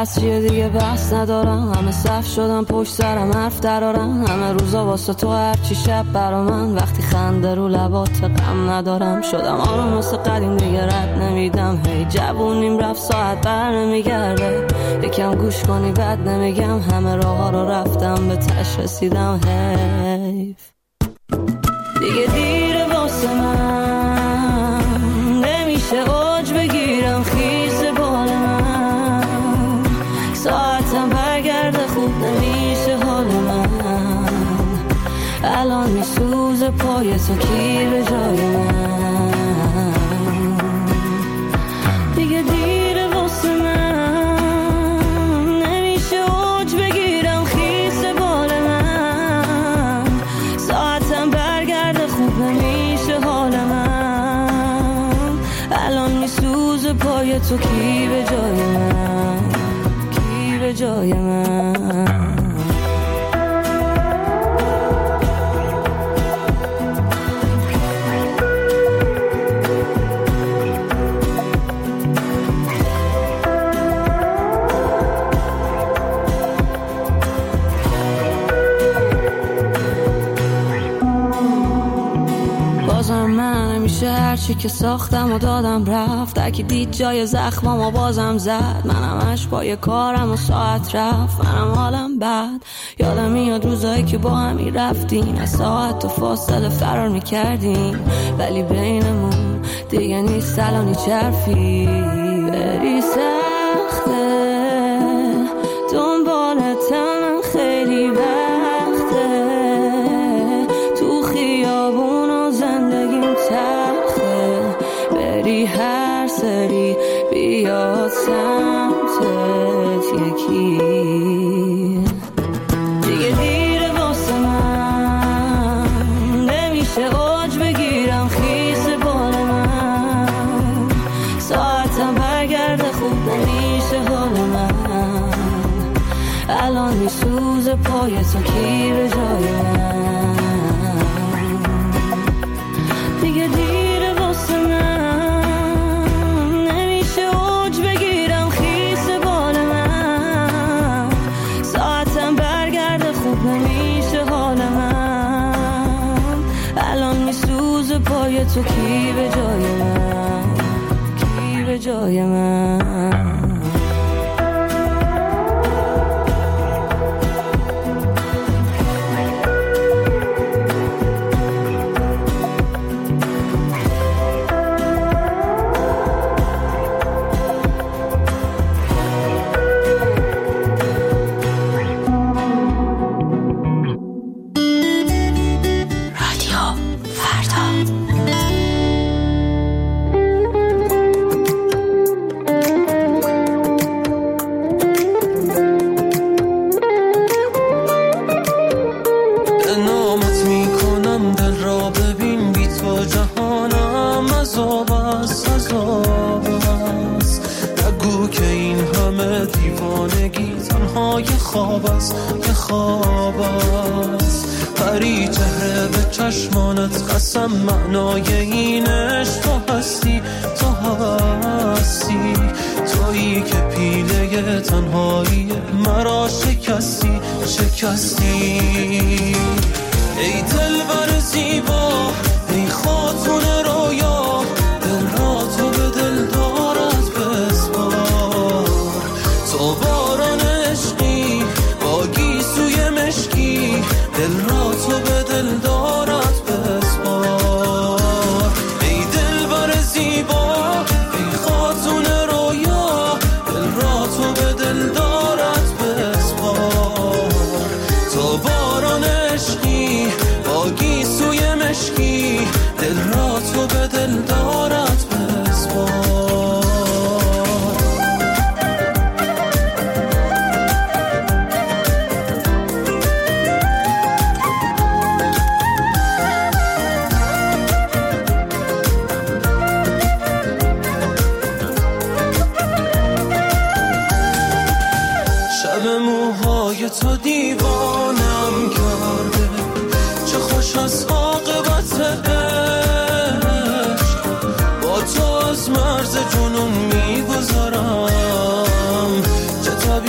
پس چیه دیگه بس ندارم، همه صف شدم پشت سرم حرف درارم، همه روزا واسه تو هرچی شب برا من، وقتی خنده رو لبات غم ندارم، شدم آروم مثل قدیم دیگه رد نمیدم، هی جوونیم رفت ساعت بر نمیگرده، یکم گوش کنی بد نمیگم، همه راه ها رو رفتم به تش رسیدم، حیف دیگه دیره واسه من، نمیشه اوج بگیرم خیز بال من، ساعتم برگرده خوب نمیشه حال من، الان میسوزه پای تو کی به جای من، دیگه دیره واسه من، نمیشه اوج بگیرم خیز بال من، ساعتم برگرده خوب نمیشه حال من، الان میسوزه پای تو کی به جای من، کی به جای من. هرچی که ساختم و دادم رفت، اگه دید جای زخمم و بازم زد، منم همش پای کارم و ساعت رفت، منم حالم بد، یادم میاد روزایی که با همی رفتیم، از ساعت و فاصله فرار میکردیم، ولی بینمون دیگه نیست الان هیچ حرفی، بری سخته دنبالتم خیلی وقته، تو خیابون و زندگیم تخته، بری هر سری بیاد سمتت یکی، دیگه دیره واسه من، نمیشه اوج بگیرم خیز بال من، ساعتم برگرده خوب نمیشه حال من، الان میسوزه پای تو کی به جای من، دیگه دیره واسه من، نمیشه اوج بگیرم خیس بال من، ساعتم برگرده خوب نمیشه حال من، الان میسوزه پای تو کی به جای من، کی به جای من. معنای اینش تو هستی، تو هستی، تویی که پیله تنهایی مرا شکستی، شکستی، ای دلبر زیبا، ای خاتون رویا، دل را تو به دل دارد بسپار، تو باران عشقی با گیسوی مشکی، دل را تو به دل دارد دل را تو به دل دارد بسپار. شب موهای تو دیوانم کرده، چه خوش از عاقبت عشق، با تو از مرز جنون میگذارم، چه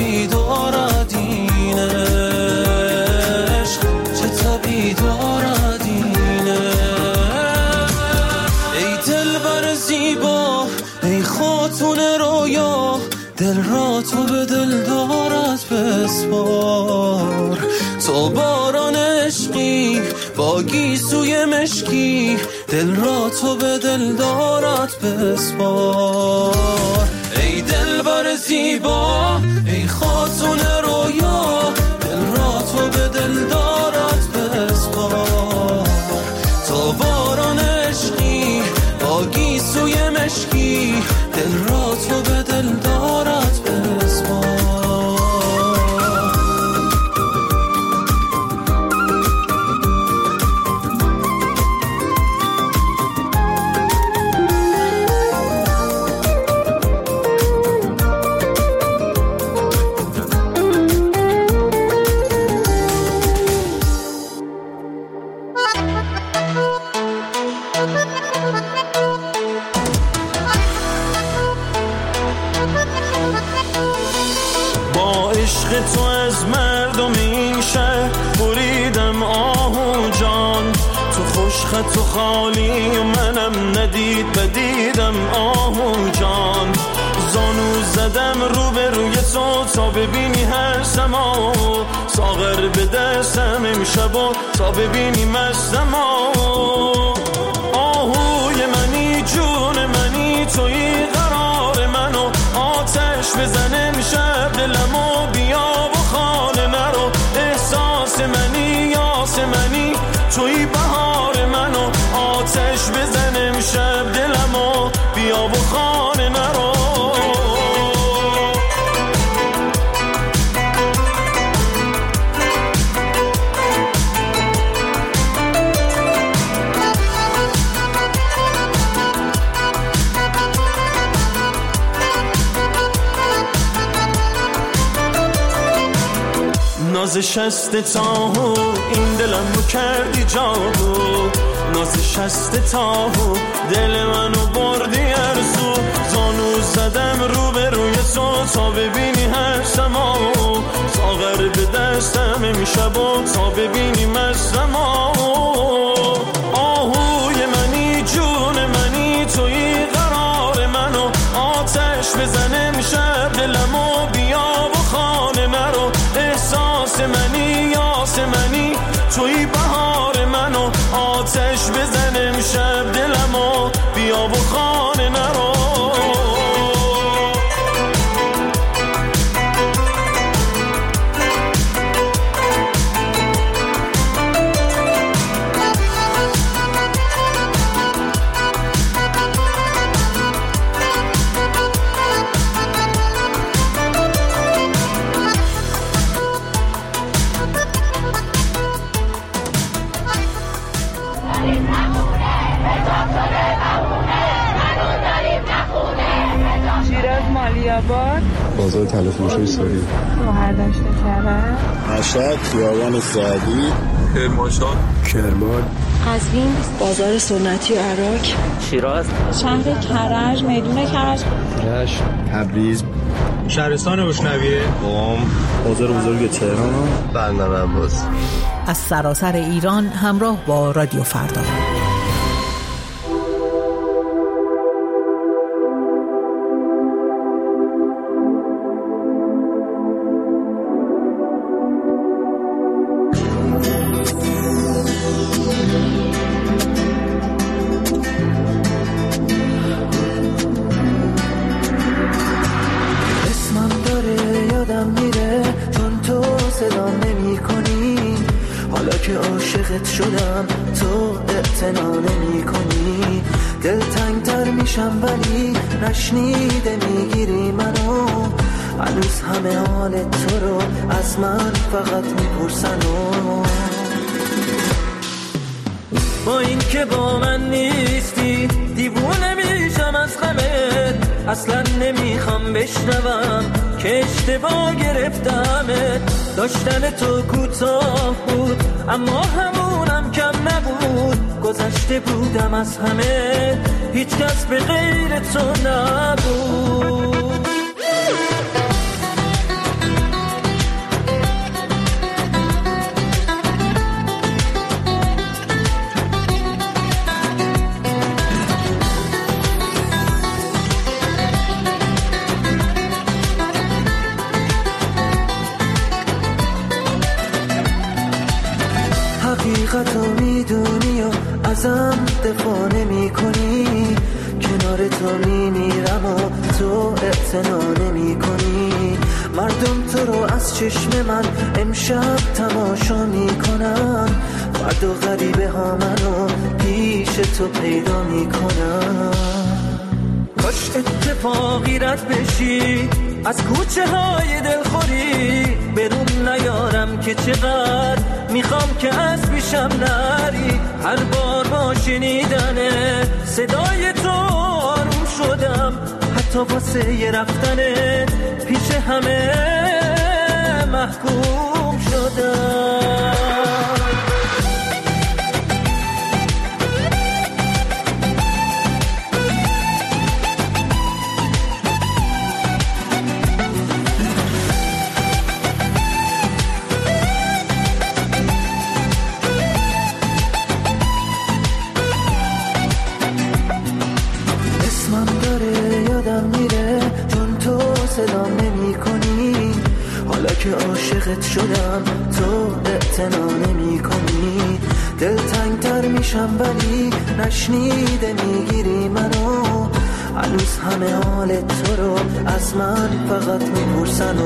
خاتون رویا دل را تو به دل دارد بسپار. تو باران عشقی با گیسوی مشکی دل را تو به دل دارد بسپار. ای دلبر زیبا ای خاتون رویا دل را تو به دل دارد بسپار. تو باران عشقی با گیسوی مشکی دل را تو به دل دارد بسپار. تو از مردم این شهر بریدم آهو جان. تو خوشخط و خالی و منم ندید بدیدم آهو جان. زانو زدم رو به روی تو تا ببینی هر سما. ساغر به دستم امشب و تا ببینی مستم. آهوی منی جون منی توی قرار منو. آتش بزن امشب دلمو بیا و خانه نرو. احساس منی یاس منی توی بهار منو. آتش بزن امشب دلمو بیا و خانه نرو. ناز شست تاهو این دلم رو کردی جادو. ناز شست تاهو دل منو بردی ارزو. زانو زدم رو به روی تو تا ببینی هر سما. ساغر به دستم امشب و تا ببینی مستم. آهوی منی جون منی توی قرار منو. آتش بزن امشب دلمو بیا و خانه نرو. احساس منی یاس منی توی بهار منو. آتش بزن امشب دلمو بیا و خانه نرو. بازار تلفروشی سوری مهردشت کرد مشهد خیابان سعدی کرمانشاه کرمان قزوین بازار سنتی و عراق شیراز شهر کرج میدون کرج رشت تبریز شهرستان بشنویه قم بازار بزرگ تهران بندر عباس. از سراسر ایران همراه با رادیو فردا. شدم تو اعتنا نمی کنی. دلتنگتر میشم ولی نشنیده میگیری منو. هنوز همه حال تو رو از من فقط میپرسن. با این که با من نیستی دیوونه میشم از غمت. اصلا نمیخوام بشنوم که اشتباه گرفتمت. داشتن تو کوتاه بود اما همونم کم نبود. گذشته بودم از همه هیچ کس به غیر تو نبود. ازم دفاع نمی کنی، کنار تو میمیرم و تو اعتنا نمی کنی. مردم تو رو از چشم من امشب تماشا می کنن، فردا غریبه ها منو پیش تو پیدا می کنن. کاش اتفاقی رد بشی از کوچه های دلخوری، برون نیارم که چقدر میخوام که از پیشم نری. هر بار با شنیدن صدای تو آروم شدم، حتی واسه یه رفتنت پیش همه محکوم شدم. صدام نمی کنی، حالا که عاشقت شدم تو اعتنا نمی کنی. دلتنگ تر میشم ولی نشنیده میگیری منو، هنوز همه حال تو رو از من فقط میپرسن.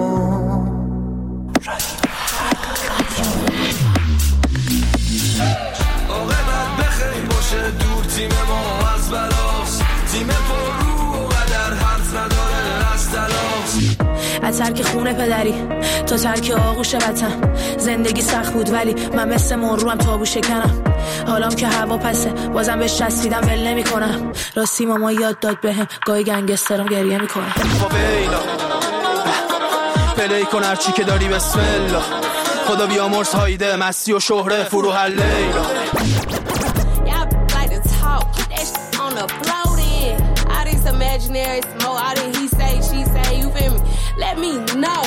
عاقبت بخیر باشه دور تیم ما از بلاس، تیم پر رو و قدر حرف نداره از تلاس. از ترک خونه پدری تا ترک آغوش وطن، زندگی سخت بود ولی من مثل مروم تابو شکنم. حالام که هوا پسه بازم بهش چسبیدم ول نمی کنم. راستی ماما یاد داد بهم گاهی گنگسترم گریه میکنم. فاویلا پلی کن هرچی که داری بسم الله، خدا بیامرز هایده مستی و شهره فروح لیلا. Imaginary smoke, all that he say, she say, you feel me? Let me know.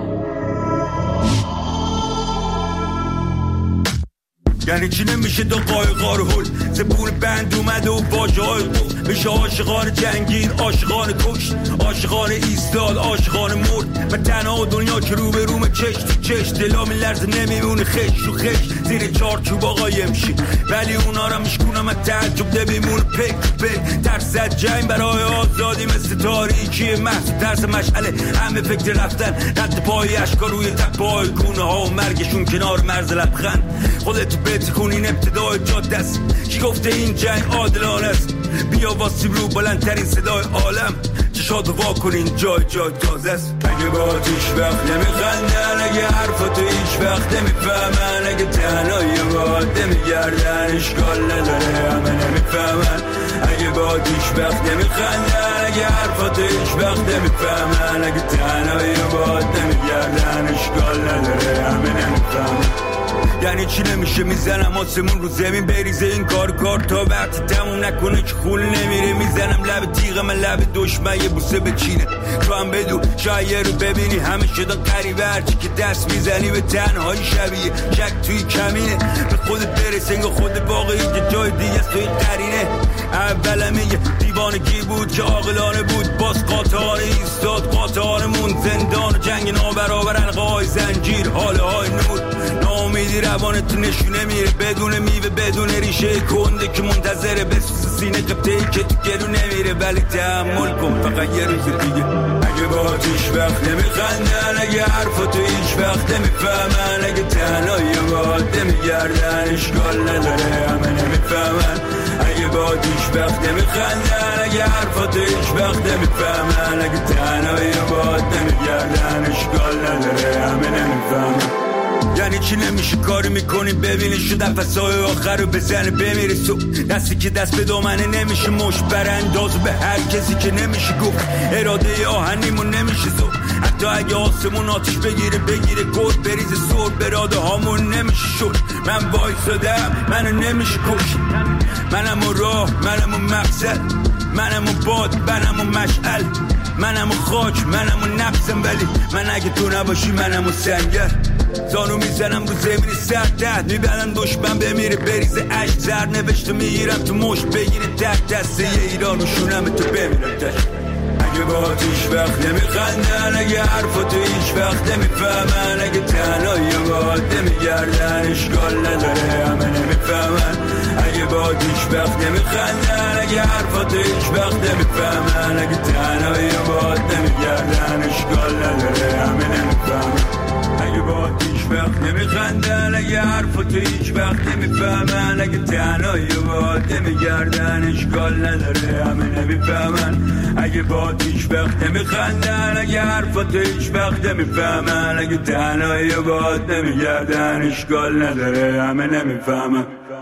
یعنی چی نمیشه دو قایقار هل زبون بند اومده و باجه های قول، میشه عاشقان جنگین، عاشقان کشت، عاشقان ایستاد، عاشقان مرد. من تنها دنیا که رو به روم چش تو چش، دلا میلرزه نمیمونه خش تو خش، زیر چارچوب آقا یمشی ولی اونا را میشکونم از تعجب نمیمونه پک پک. ترس جنگ برای آزادی مثل تاریکی محض، ترس مشعله همه فکر رفتن، رد پای اشکار روی تپای گونه ها و مرگشون کنار مرز لبخند. خودت بهت کنین ابتدای جاده است، کی گفته این جنگ عادلانه است؟ بیا واسیم رو بلندترین صدای عالم، چشاتو وا کنین جای جای تازه است. اگه با هیچ وقت نمیخندن، اگه حرفاتو هیچ وقت نمیفهمن، اگه تنهایی باید نمیگردن، اشکال نداره همه نمیفهمن. اگه با هیچ وقت نمیخندن، اگه حرفاتو هیچ وقت نمیفهمن، اگه تنهایی باید نمیگردن، اشکال نداره همه نمیفهمن. یعنی چی نمیشه میزنم آسمون رو زمین بریزه این کار تا وقتی تموم نکنه که خون نمیره. میزنم لب تیغ من لب دشمن یه بوسه بچینه، تو هم بدو شاید رو ببینی همه شدن قریبه، هرچی که دست میزنی به تنهایی شبیه شک توی کمینه. به خودت برس انگاه خود باقی یه جای دیگه است توی قرینه. اولم یه دیوانگی بود که عاقلانه بود، باز قاطعانه ایستاد قاطعانمون، زندان و جنگ نابرابر حلقه‌های زنجیر، حاله های نور. ناامیدی روانت نشونه میره بدون میوه بدون ریشه کنده که منتظره بسوز سینه قبطه‌ای که تو گلو نمیره، ولی تحمل کن فقط یه روز دیگه. اگه با هیچ وقت نمیخندن، اگه حرفاتو هیچ وقت نمیفهمن، اگه تنهایی باید نمیگردن، اشکال نداره همه نمیفهمن. اگه با هیچ وقت نمیخندن، اگه حرفاتو هیچ وقت نمیفهمن، اگه تنهایی باید نمیگردن، اشکال نداره همه نمیفهمن. یعنی چی نمیشه کاری میکنی ببینی شو نفسای آخر رو بزنه بمیره سو، دستی که دست به دامنه نمیشه مش برانداز به هر کسی که نمیشه گفت اراده آهنیمون نمیشه زو. حتی اگه آسمون آتش بگیره گل بریزه سر براده هامون نمیشه شد. من وایسادم منو نمیشه کش، منم و راه منم و مقصد، منم و باد منم و مشعل، منم و خاک منم و نفسم، ولی من اگه تو نباشی منم و سنگر. زانو میزنم رو زمین سردت میبرم دشمن بمیره بریزه عشق، زر نوشته میگیرم تو مشت بگیره تک دسته ایران و شونم تو بمیرم تشت. اگه با توش وقت نمیخندن، اگه حرفاتو هیچ وقت نمیفهمن، اگه تنهایی باد نمیگردن اشکال نداره همه نمیفهمن. اگه با توش وقت نمیخندن، اگه حرفاتو هیچ وقت نمیفهمن، اگه تنهایی باد نمیگردن اشکال نداره همه نمیفهمن. اگه با هیچ وقت نمیخندن، اگه حرفاتو هیچ وقت نمیفهمن، اگه تنهایی باد نمیگردن اشکال نداره همه نمیفهمن. اگه با هیچ وقت نمیخندن، اگه حرفاتو هیچ وقت نمیفهمن، اگه تنهایی باد نمیگردن اشکال نداره همه نمیفهمن.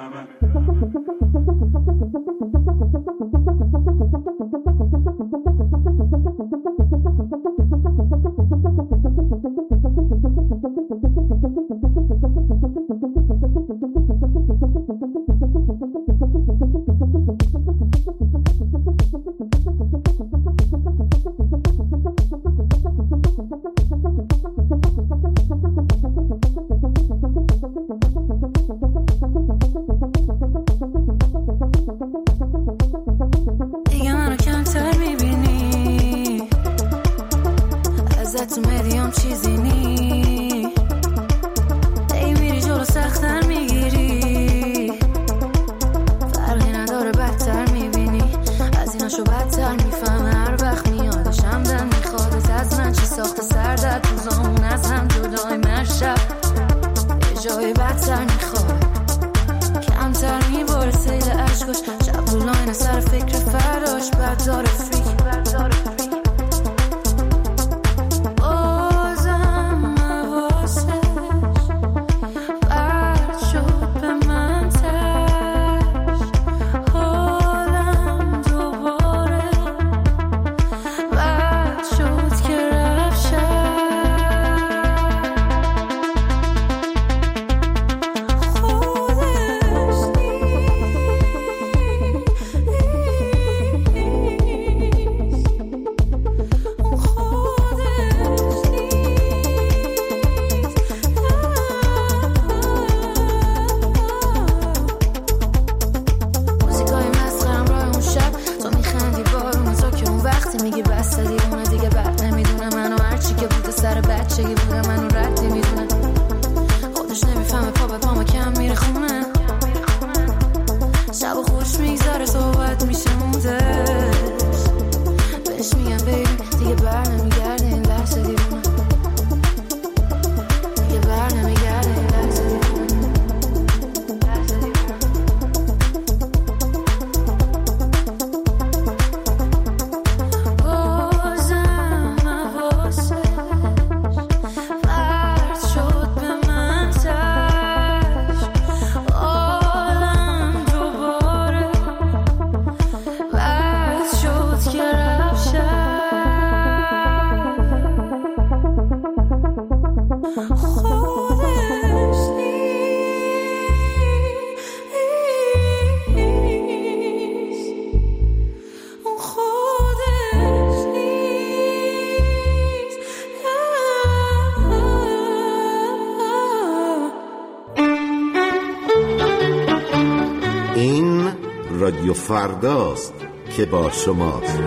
رادیو فرداست که با شماست.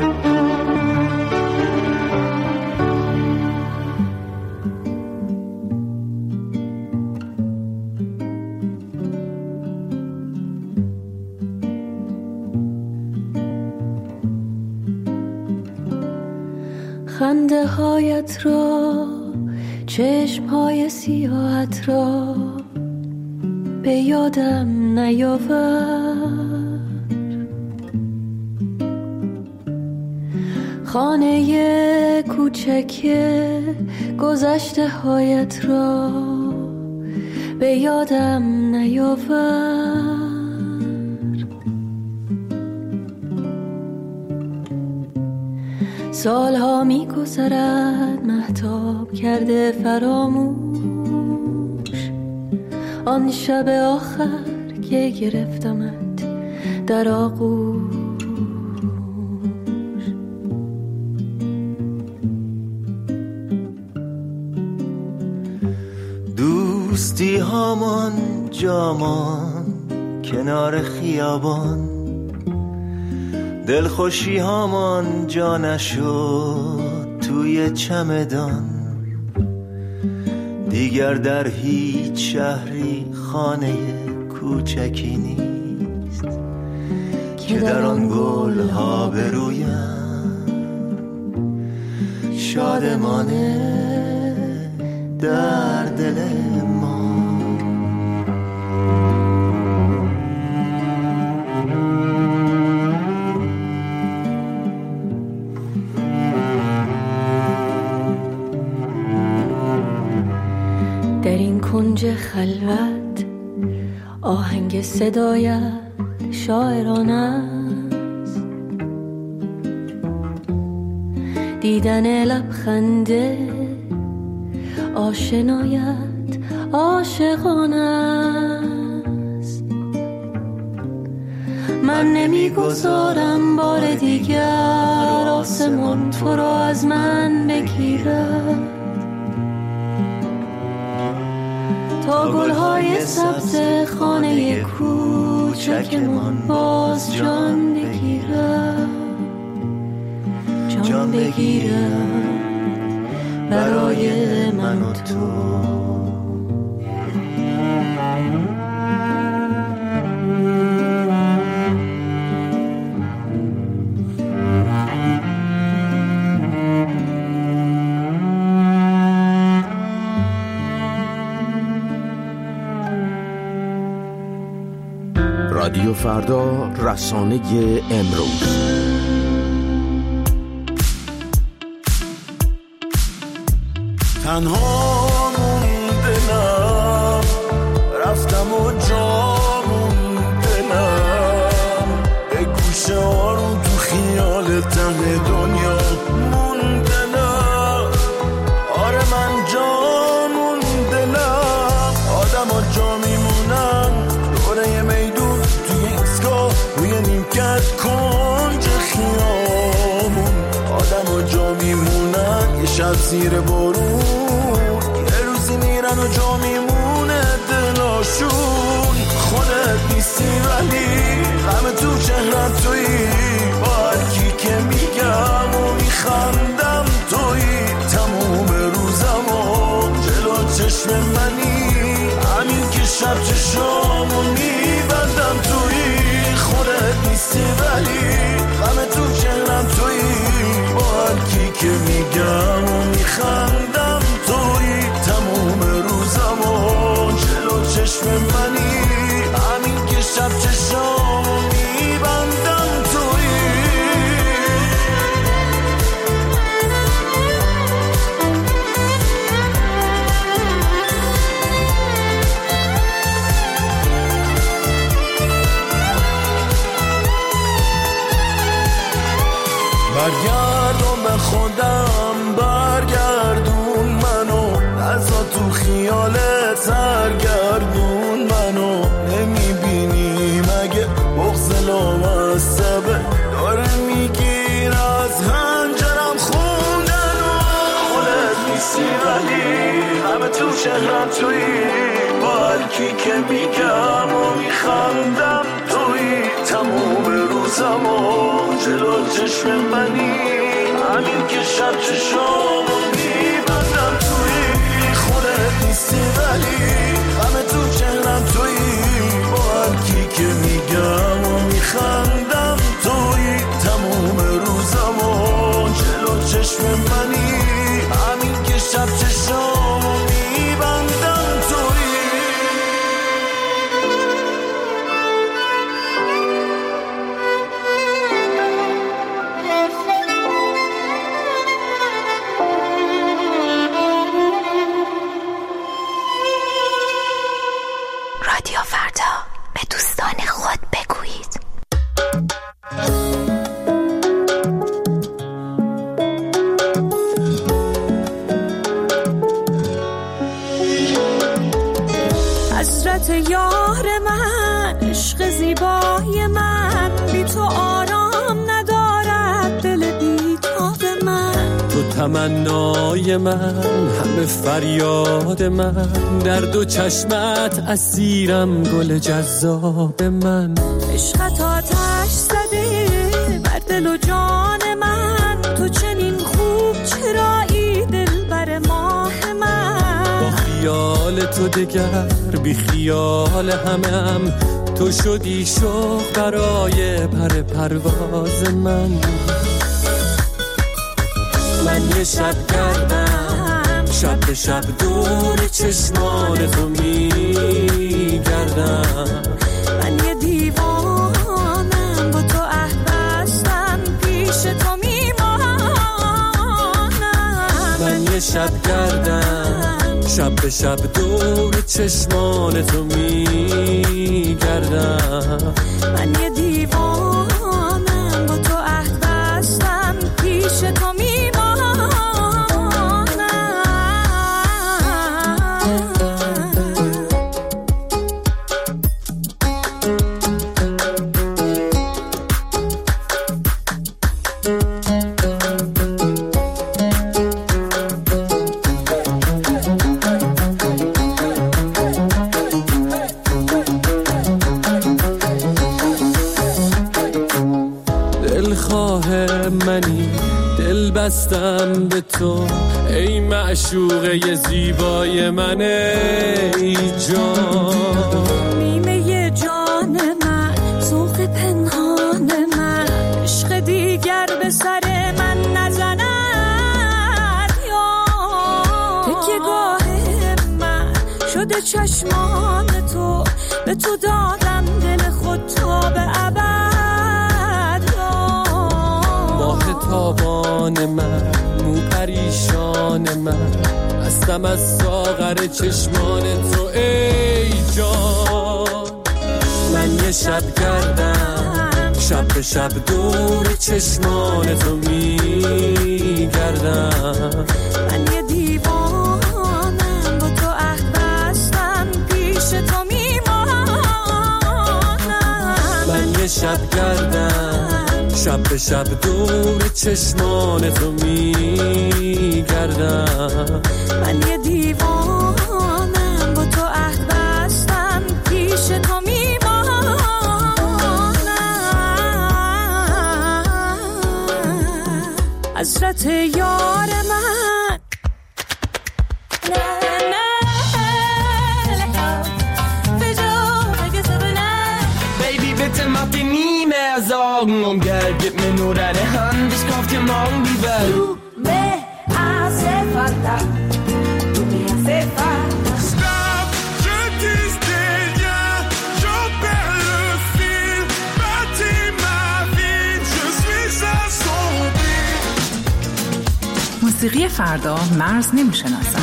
خنده هایت را، چشم های سیاهت را به یادم نیاور. خانه کوچک گذشته هایت را به یادم نیاور. سالها می گذرد مهتاب کرده فراموش آن شب آخر که گرفتمت در آغوش. دوستی هامان جامان کنار خیابان، دلخوشی هامان جا نشد توی چمدان، دیگر در هیچ شهری خانه کوچکی نیست که در آن گل ها برویم شادمانه در دل ما. در این کنج خلوت آهنگ صدایت شاعرانه است، دیدن لبخنده آشنایت عاشقانه است. من نمیگذارم بار دیگر آسمان تو را از من بگیرد، تا گلهای سبز خانه کوچکمان باز جان بگیرد، جان بگیرد برای من و تو. رادیو فردا، رسانه امروز. تنها موندنم، رفتم و جا موندنم، به گوشه آروم تو خیال ته دنیا موندنم. آره من جا موندنم، آدم ها جا میمونن دوره یه میدون توی ایستگاه روی نیمکت کنج خیامون. آدم ها جا میمونن یه شب زیر بارون، و جا میمونه دلاشون. خودت نیستی ولی غم تو چهرت تویی، با هرکی که میگم و میخندم تویی. تموم روزم و جلو چشم منی، همین که شب چشامو میبندم تویی. خودت نیستی ولی غم تو چهرم تویی، با هرکی که میگم و میخندم تویی. تموم روزم و جلو چشم منی، همین که شب چشامو میبندم تویی. برگردم به خودم، برگردون منو، نزا تو خیالت سرگردون منو. نمیبینی مگه بغض لامصبه داره میگیر از هنجرم خوندنو. خودت نیستی ولی همه تو شهرم تویی، با هرکی که میگم و میخندم تویی. تموم روزم و جلو چشم منی، همین که شب چشامو میبندم تویی. خودت نیستی ولی همه تو چهرم تویی، با هرکی که میگم و میخندم تویی. تموم روزم و جلو چشم منی، همین که شب چشامو میبندم تویی. رادیو فردا، به دوستان خود بگویید. حسرت یار من، عشق زیبای من، بی تو آرام ندارد دل بیتاب من. تو تمنای من، همه فریاد من، در دو چشمت اسیرم گل جذاب من. عشقت آتش زده بر تو دگر بی خیال همم، تو شدی شوق برای پرواز من. من یه شب گردم، شب به شب دور چشمان تو میگردم. من یه دیوانم، با تو عهد بستم، پیش تو میمانم. من یه شب گردم، شب به شب دور چشمان تو میگردم. من یه دیوانم، با تو عهد بستم، پیش تو میمانم. بستم به تو ای معشوقه زیبای من، ای جان. نیمه جان من، ذوق پنهان من، عشق دیگر به سر من نزند یا تکیه گاه من شده چشمان تو، به تو دادم دل خود تا به ابد. ماه تابان من، مو پریشان من، هستم از ساغر چشمان تو ای جان. من یه شب گردم، شب به شب دور چشمان تو میگردم. من یه دیوانم، با تو عهد بستم، پیش تو میمانم. من یه شب گردم، شب به شب دور چشمان تو میگردم. من یه دیوانم، با تو عهد بستم، پیش تو میمانم. حسرت یار من، Baby, bitte mach dir nie mehr Sorgen um Geld, gib mir nur deine Hand, ich kauf dir morgen die Welt. Du me hace falta, tu me hace falta. Stop, je dis des liens, j'en perds le fil, bâtis ma vie, je suis assombri. موسیقی فردا مرز نمیشناسد.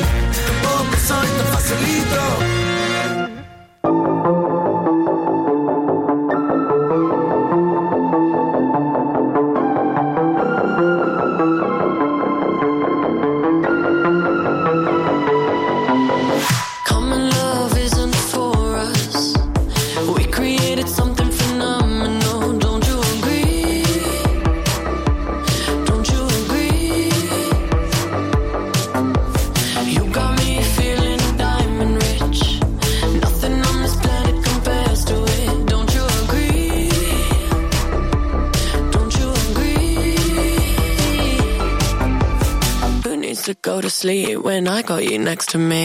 To go to sleep when I got you next to me.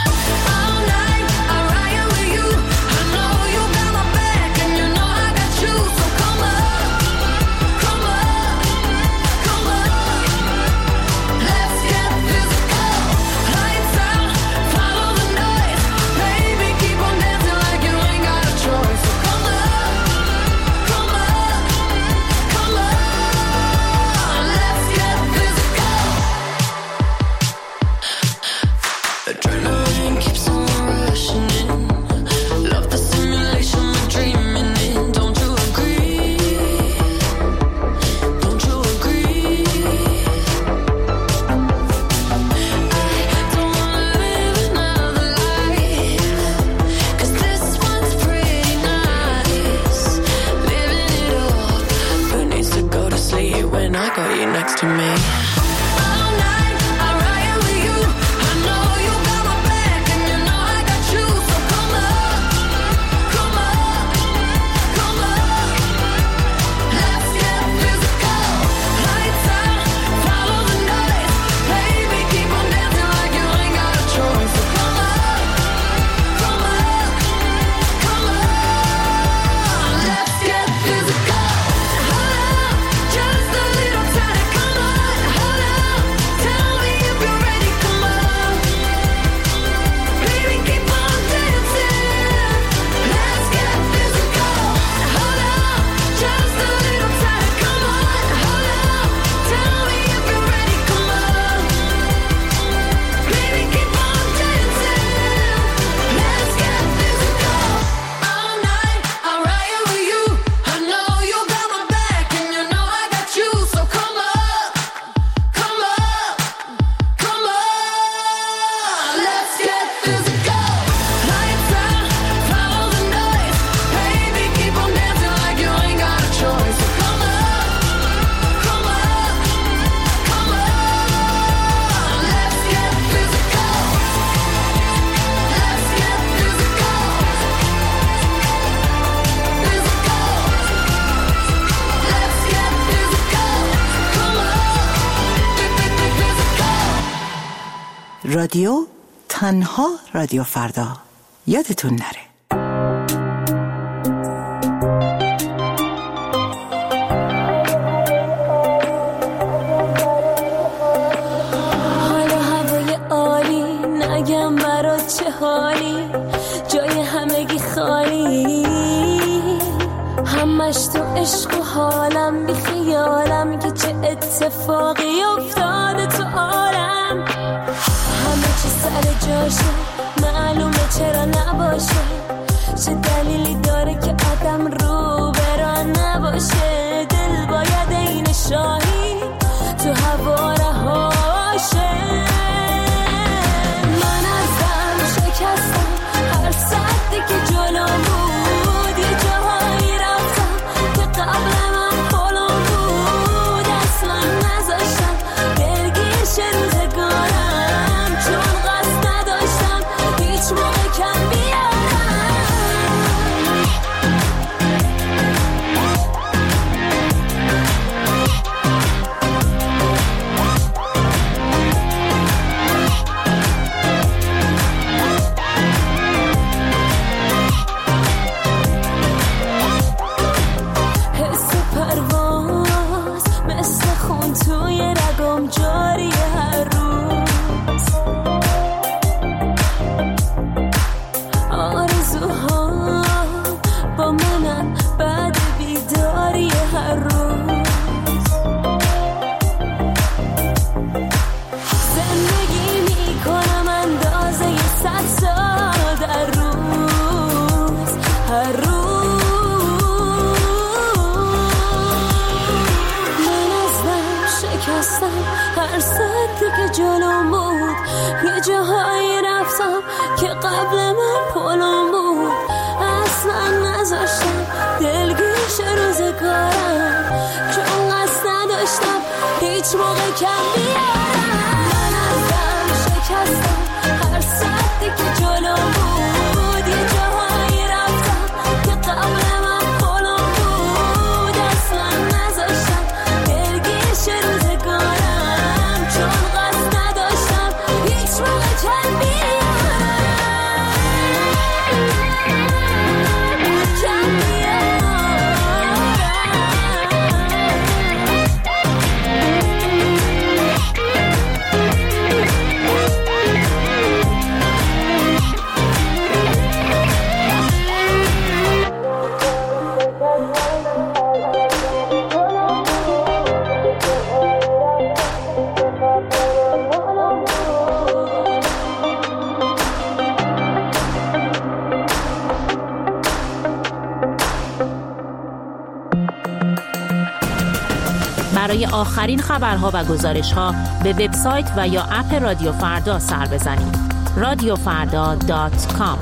Adrenaline keeps on rushing in. Love the simulation we're dreaming in. Don't you agree? Don't you agree? I don't wanna live another life, 'cause this one's pretty nice. Living it up, who needs to go to sleep when I got you next to me? رادیو تنها رادیو فردا. یادتون نره. حالا هوای عالی، نگم برات چه حالی، جای همگی خالی، همش تو عشق و حالم، بی خیالم که چه اتفاقی افتاده تو عالم. همه چی سر جاشه، معلومه چرا نباشه، چه دلیلی داره که آدم رو برا نباشه. دل باید این شاهی تو هوا رهاشه. من ازم شکستم هر ساعتی که جلو بود، یه جاهایی رفتم که قبل من پلم بود. اصلا نذاشتم درگیر شه روزگارم، چون قصد نداشتم هیچ موقع کم بیارم. حس پرواز مثل خون توی رگم جاری هر روز. آرزوها با منم بعد بیداری هر روز. زندگی میکنم اندازه 100 سال در روز، هر روز. من ازم شکستم هر ساعتی که جلوم بود، یه جاهایی رفتم که قبل من پلم بود. اصلا نذاشتم دلگیر شه روزگارم، چون قصد نداشتم هیچ موقع کم بیارم. من ازم شکستم هر ساعتی که جلوم بود، یه جاهایی رفتم که قبل من پلم بود. اصلا نذاشتم دلگیر شه روزگارم، چون قصد نداشتم هیچ موقع کم بیارم. برای آخرین خبرها و گزارش‌ها به وبسایت و یا اپ رادیو فردا سر بزنید. radiofarda.com.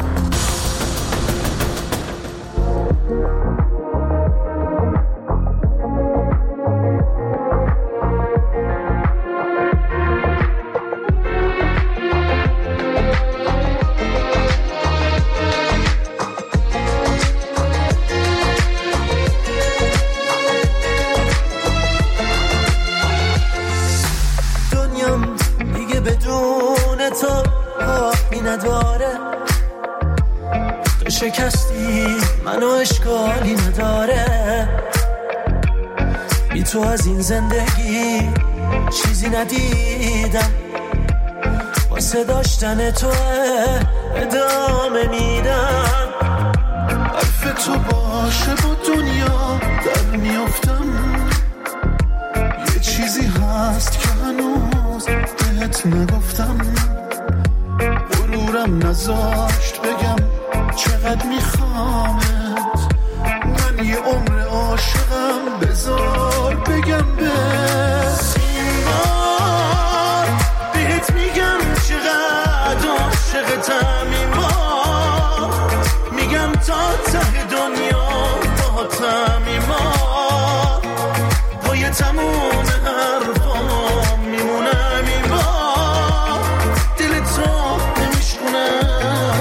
شکستی منو اشکالی نداره، بی تو از این زندگی چیزی ندیدم، واسه داشتن تو ادامه میدم. حرف تو باشه با دنیا در میافتم، یه چیزی هست که هنوز بهت نگفتم، غرورم نذاشت بگم چقدر میخوامت، من یه عمر عاشقم، بذار بگم به سیمار، بهت میگم چقدر عاشقتم ایمان، میگم تا ته دنیا باهاتم ایمان، پای تموم حرفام میمونم ایمان، دل تو نمیشکنم.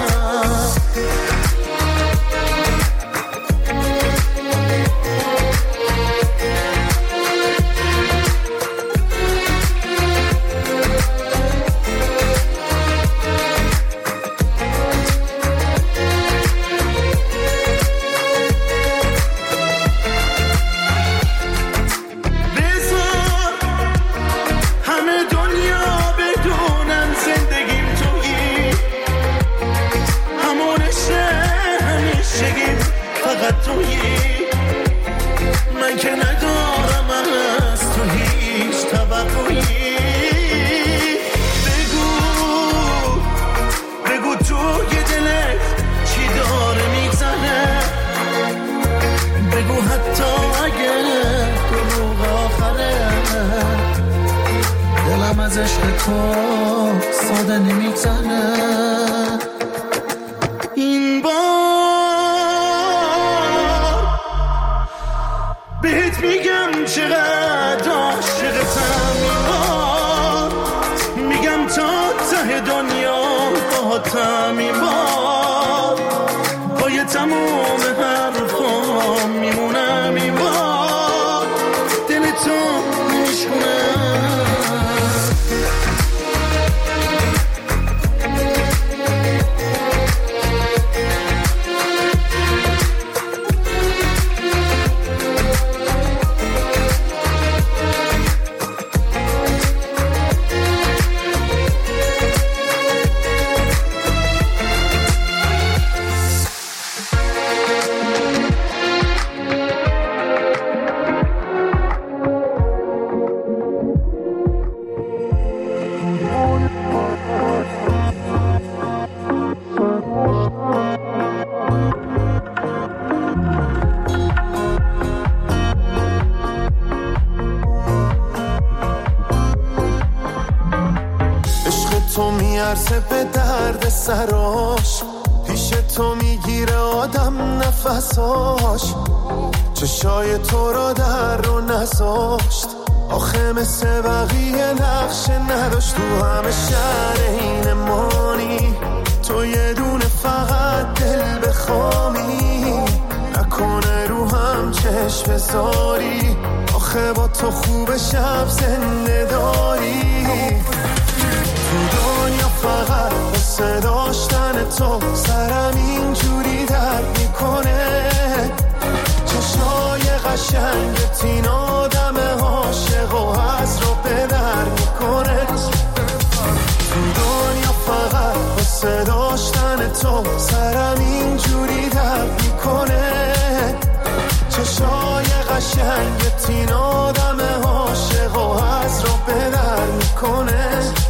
از عشق تو ساده نمیگذره. این بار بهت میگم چقدر عاشقتم، این بار میگم تا ته دنیا باهاتم، این بار پای تموم حرفام میمونم، این بار دل تو میشکنم. به درد سراش پیش تو میگیره آدم نفساش، چشای تو را در رو نذاشت، آخه مثل بقیه نقشه نداشت. تو همه شهر این مانی تو یه دونه فقط دل بخوامی، نکنه رو هم چشم بذاری، آخه با تو خوب شب زنده داری. تو دنیا فقط واسه داشتن تو سرم اینجوری درد میکنه، چشای قشنگت این آدم عاشق و از رو به در میکنه. تو دنیا فقط واسه داشتن تو سرم اینجوری درد میکنه، چشای قشنگت این آدم عاشق و از رو به در میکنه.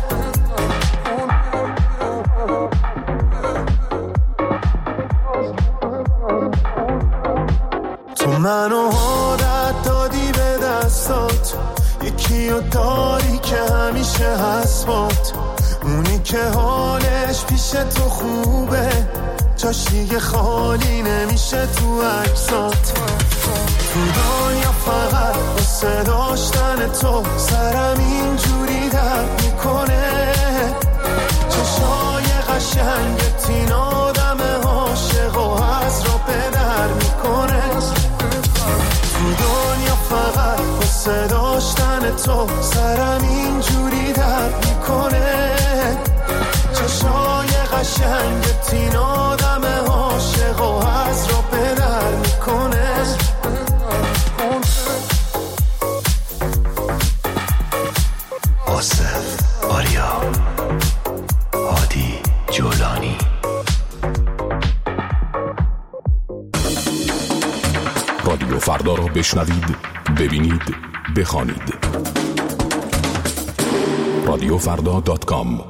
منو عادت دادی به دستات، یکی رو داری که همیشه هست بات، اونی که حالش پیش تو خوبه، جاش دیگه خالی نمیشه تو عکسات. تو دنیا فقط واسه داشتن تو سرم اینجوری درد میکنه، چشای قشنگت این آدم عاشق و از رو به در میکنه. تو دنیا فقط واسه داشتن تو سرم اینجوری درد میکنه، چشای قشنگت این آدم عاشق و از رو به در میکنه. آصف آریا هادی جولانی. رادیو فردا را بشنوید، ببینید، بخوانید. radiofrda.com.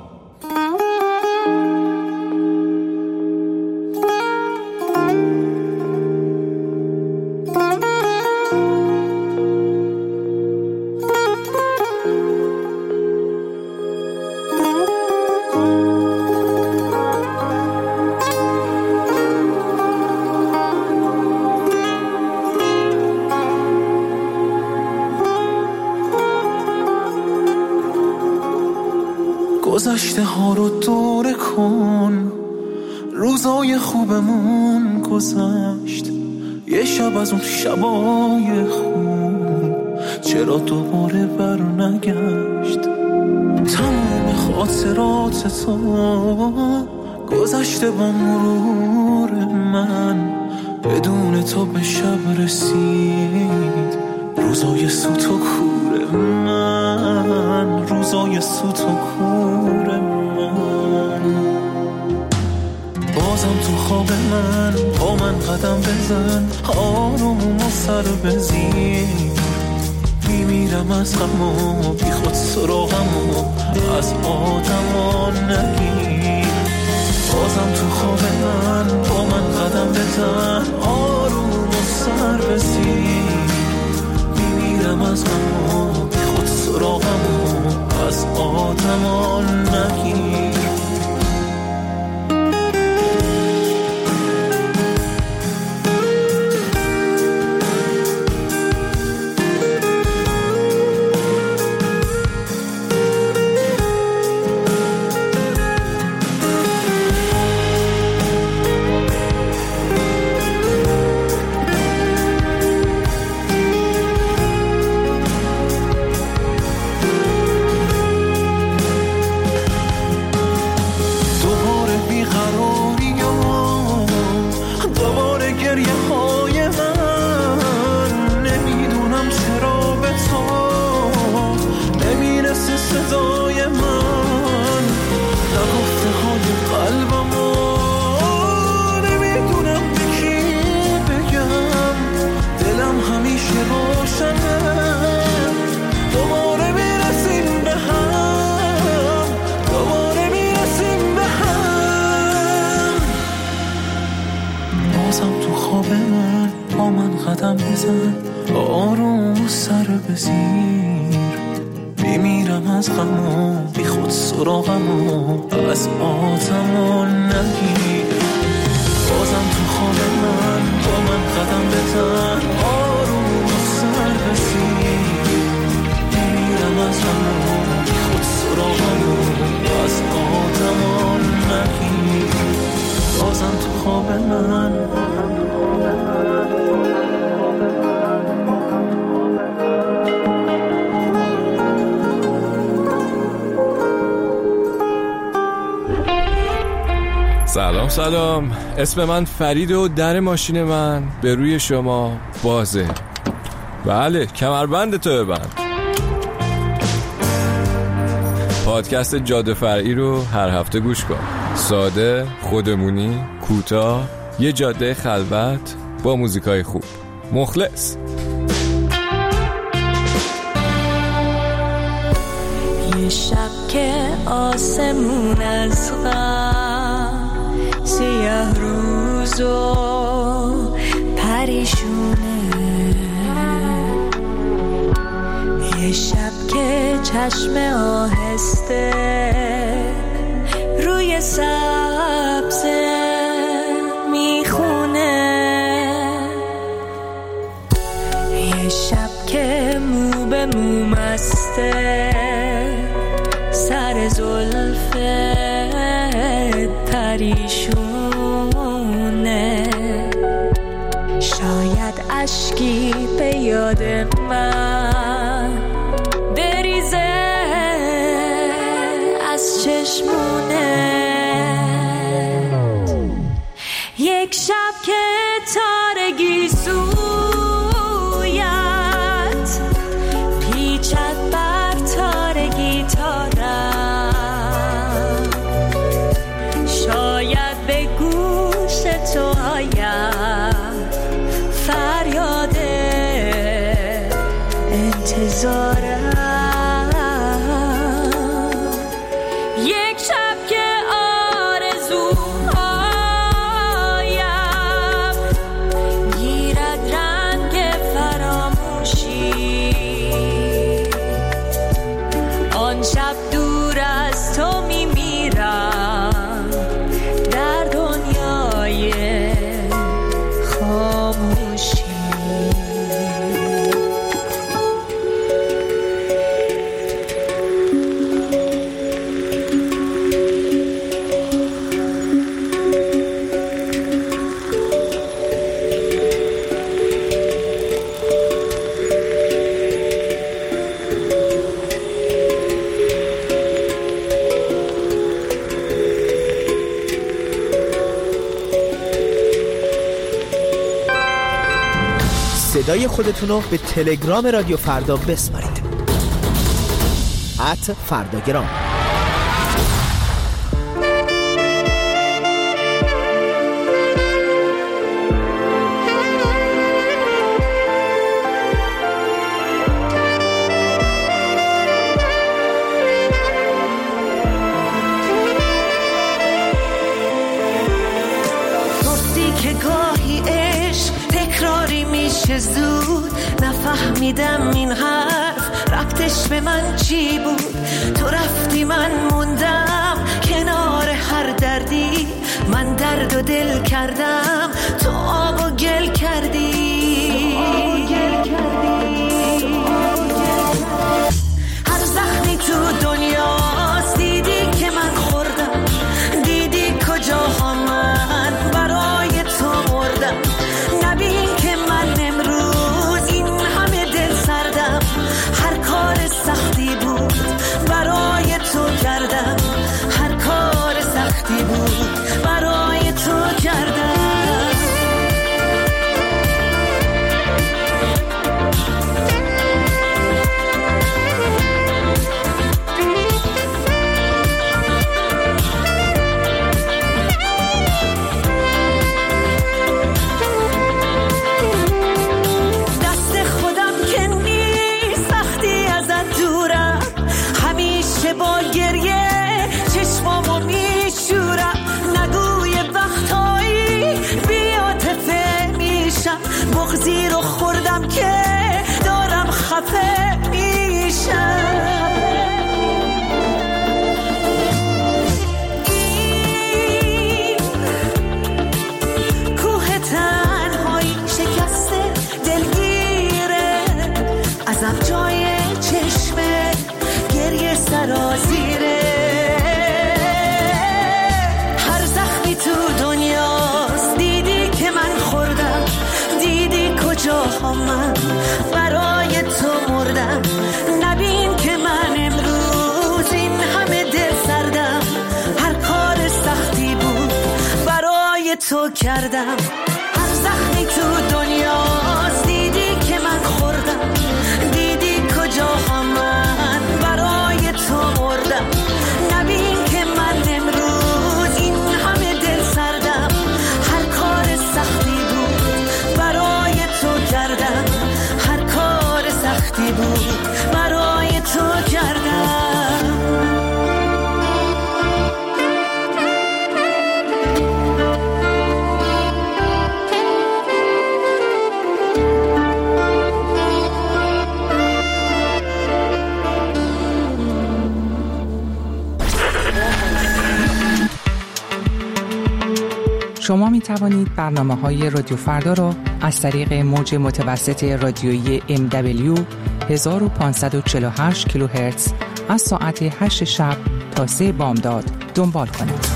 گذشته ها رو دوره کن، روزای خوبمون گذشت، یه شب از اون شبای خوب چرا دوباره بر نگشت. تمام خاطرات تو گذشته با مرور من، بدون تو به شب رسید روزای سوت و کور من، روزای سوت و کور من. بازم تو خواب من با من قدم بزن، آروم و سر بزیر، میمیرم از غم و بی خود سراغم و از آدم نگیر. بازم تو خواب من با من قدم بزن، آروم و سر بزیر، میمیرم از غم و بی خود سراغم و از آدم رو سر بزیر، میمیرم از غم و بی خود سراغم و از آتم نگیر. بازم تو خواب من با من قدم بزن، آروم رو سر بزیر، میمیرم از غم و بی خود سراغم و از آتم نگیر. بازم تو خواب من سلام، اسم من فرید و در ماشین من به روی شما بازه. بله، کمربند تو ببند. پادکست جاده فرعی رو هر هفته گوش کن. ساده، خودمونی، کوتاه، یه جاده خلوت با موزیکای خوب. مخلص. یه شب که آسمون از غم سیاه روز و پریشونه، یه شب که چشم آهسته روی سبز میخونه، یه شب که مو به مو مسته سر زلف پریشونه، شاید اشکی به یاد من بریزه از چشمونه، یک شب که تارگی سویت پیچت بر تارگی تارم، شاید به گوش تو آید فریاد انتظارم، یک شب که آرزوهایم گیرد رنگ فراموشی، آن شب دور از تو میمیرم در دنیای خاموشی. صدای خودتون رو به تلگرام رادیو فردا بسپارید. @فرداگرام. گفتی که گاهی عشق تکراری میشه زود، نفهمیدم این حرف ربطش به من چی بود. تو رفتی من موندم کنار هر دردی، من درد و دل کردم تو آب و گل کردی. هر زخمی تو دنیاست دیدی که من خوردم، دیدی کجاها من برای تو مردم. نبین که من امروز این همه دل سردم، هر کار سختی بود برای تو کردم، هر کار سختی بود برای تو کردم. بازم جای چشمه گریه سرازیره. هر زخمی تو دنیاست دیدی که من خوردم، دیدی کجاها من برای تو مردم. نبین که من امروز این همه دل سردم، هر کار سختی بود برای تو کردم. هر زخمی تو دنیاست دیدی که من خوردم، دیدی کجاها من برای تو مردم. نبین که من امروز این همه دل سردم، هر کار سختی بود برای تو کردم. هر کار سختی بود برای تو کردم. شما می توانید برنامه‌های رادیو فردا را از طریق موج متوسط رادیویی MW 1548 کیلوهرتز از ساعت 8 شب تا 3 بامداد دنبال کنید.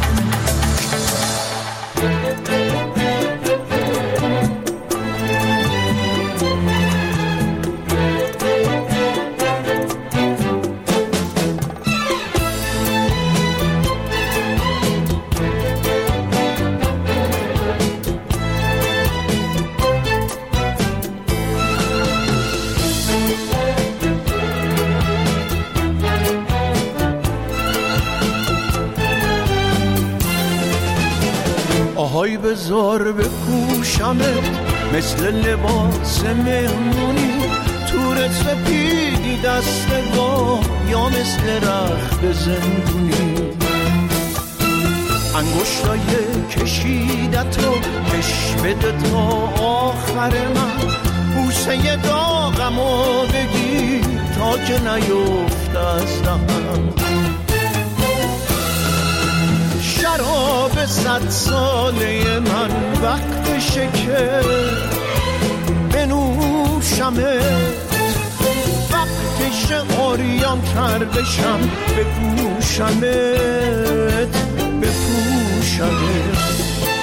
آهای بذار بپوشمت مثل لباس مهمونی، تور سپیدی دستگاه یا مثل رخت زندونی. انگشتای کشیدت رو کش بده تا آخر من، بوسه داغمو بگی تا که نیفت از دهنم. شراب 100 ساله من وقتشه که بنوشمت، وقتشه عریان تر بشم بپوشمت بپوشمت.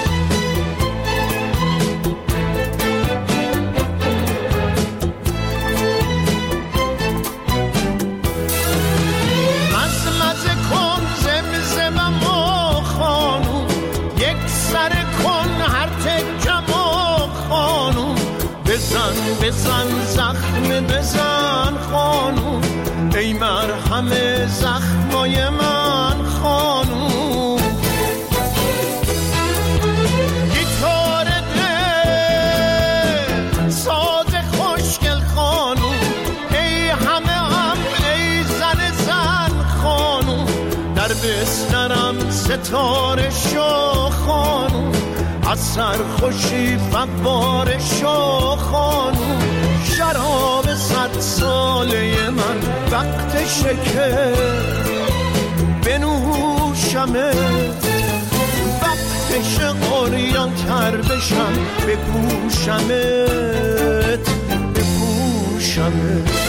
بزن زخم بزن خانوم، ای مرهم زخمای من خانوم. گیتار دل ساز خوشگل خانوم، ای همه هم ای زن خانوم. در بسترم ستاره شو خانوم، از سرخوشی فوار شو خانوم. شراب 100 ساله من وقتشه که بنوشمت، وقتشه عریان تر بشم بپوشمت بپوشمت.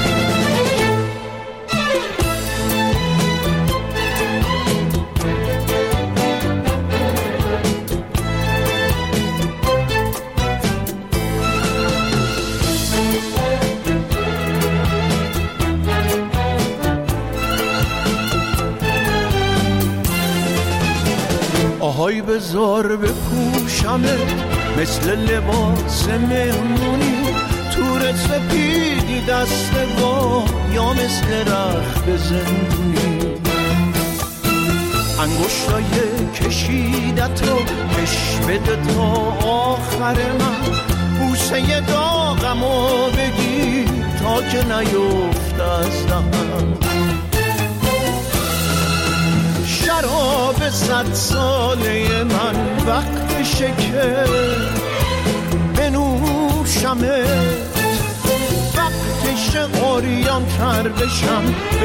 آهای بذار بپوشمت مثل لباس مهمونی، تور سپیدی دستگاه یا مثل رخت زندونی. انگشتای کشیدت رو کش بده تا آخر من، بوسه داغمو بگی تا که نیفت از دهنم. شراب 100 ساله من وقتشه که بنوشمت، وقتشه عریان تر بشم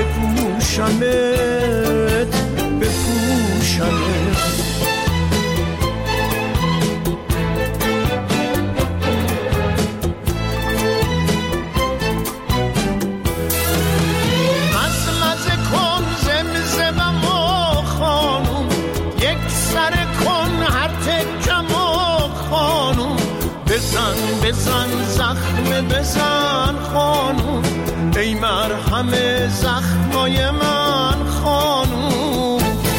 بپوشمت بپوشمت. بزن زخم بزن خانوم، ای مرهم زخمای من خانوم.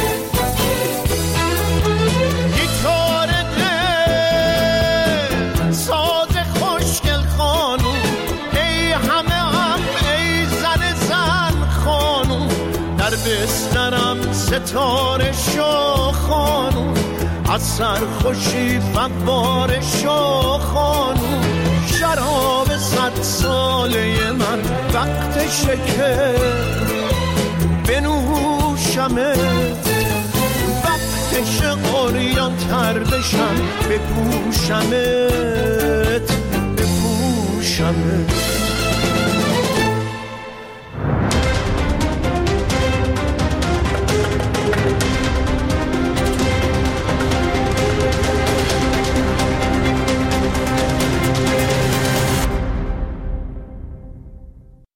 گیتار دل ساز خوشگل خانوم، ای همه هم ای زن خانوم. در بسترم ستاره شو خانوم، از سرخوشی فواره شو خانوم. شراب 100 ساله من وقتشه که بنوشمت، وقتشه قریان تر بشم بپوشمت بپوشمت.